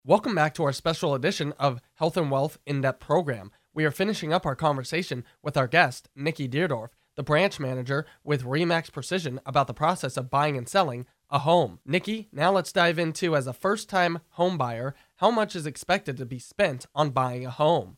Welcome back to our special edition of Health and Wealth In-Depth Program. We are finishing up our conversation with our guest, Nikki Deerdorf, the branch manager with RE/MAX Precision, about the process of buying and selling a home. Nikki, now let's dive into, as a first-time home buyer, how much is expected to be spent on buying a home?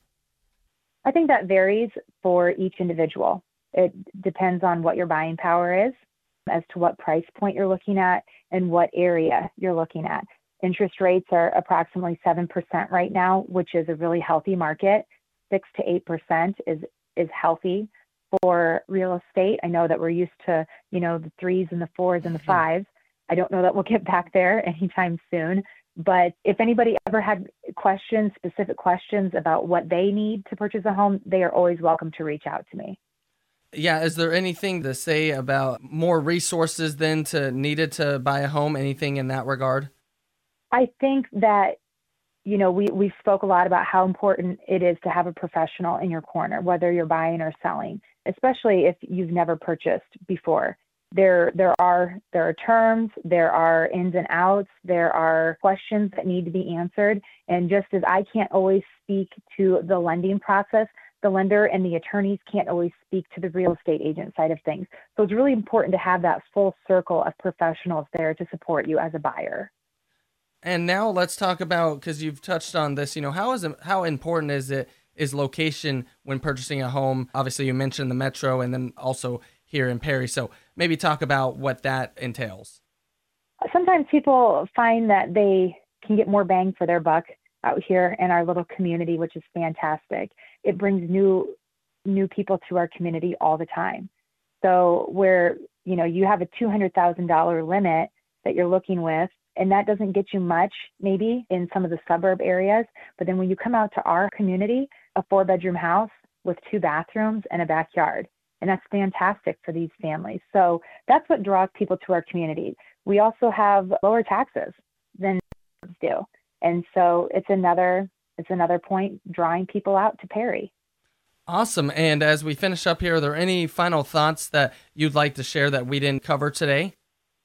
I think that varies for each individual. It depends on what your buying power is, as to what price point you're looking at and what area you're looking at. Interest rates are approximately 7% right now, which is a really healthy market. 6 to 8% is healthy for real estate. I know that we're used to, the 3s and the 4s and the 5s. I don't know that we'll get back there anytime soon. But if anybody ever had specific questions about what they need to purchase a home, they are always welcome to reach out to me. Yeah, is there anything to say about more resources than needed to buy a home? Anything in that regard? I think that, we spoke a lot about how important it is to have a professional in your corner, whether you're buying or selling, especially if you've never purchased before. There are terms, there are ins and outs, there are questions that need to be answered. And just as I can't always speak to the lending process, the lender and the attorneys can't always speak to the real estate agent side of things. So it's really important to have that full circle of professionals there to support you as a buyer. And now let's talk about, because you've touched on this, how important is location when purchasing a home? Obviously, you mentioned the metro and then also here in Perry. So maybe talk about what that entails. Sometimes people find that they can get more bang for their buck out here in our little community, which is fantastic. It brings new people to our community all the time. So where, you have a $200,000 limit that you're looking with, and that doesn't get you much maybe in some of the suburb areas. But then when you come out to our community, a 4-bedroom house with 2 bathrooms and a backyard, and that's fantastic for these families. So that's what draws people to our community. We also have lower taxes than do. And so it's another point drawing people out to Perry. Awesome. And as we finish up here, are there any final thoughts that you'd like to share that we didn't cover today?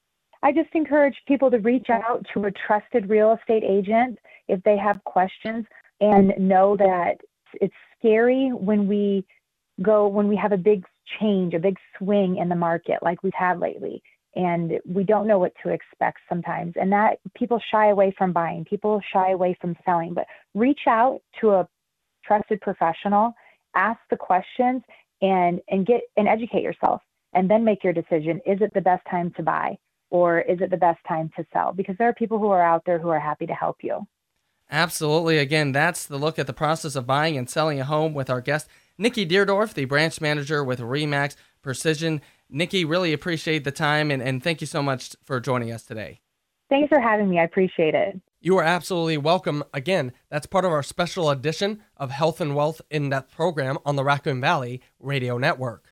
I just encourage people to reach out to a trusted real estate agent if they have questions, and know that it's scary when we have a big change, a big swing in the market like we've had lately, and we don't know what to expect sometimes. And that people shy away from buying, people shy away from selling, but reach out to a trusted professional, ask the questions and educate yourself, and then make your decision. Is it the best time to buy? Or is it the best time to sell? Because there are people who are out there who are happy to help you. Absolutely. Again, that's the look at the process of buying and selling a home with our guest, Nikki Deerdorf, the branch manager with RE/MAX Precision. Nikki, really appreciate the time, and thank you so much for joining us today. Thanks for having me. I appreciate it. You are absolutely welcome. Again, that's part of our special edition of Health and Wealth In-Depth Program on the Raccoon Valley Radio Network.